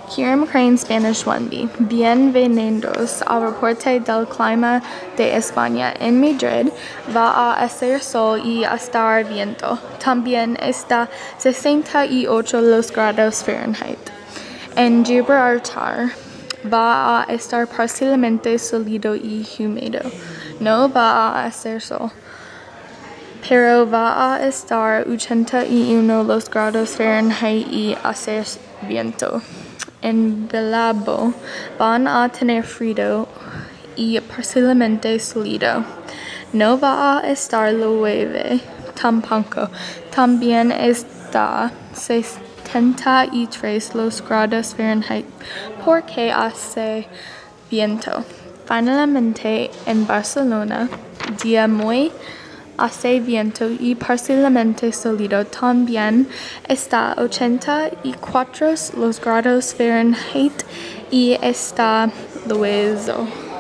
Kieran Crane, Spanish 1B. Bienvenidos al reporte del clima de España. En Madrid va a hacer sol y estar viento. También está 68 los grados Fahrenheit. En Gibraltar va a estar parcialmente soleado y húmedo. No va a hacer sol, pero va a estar 81 los grados Fahrenheit y hacer viento. En Bilbao van a tener frío y parcialmente soleado. No va a estar llueve tampoco. También está 73 los grados Fahrenheit porque hace viento. Finalmente en Barcelona, día muy hace viento y parcialmente soleado. También está 84 los grados Fahrenheit y está lloviendo.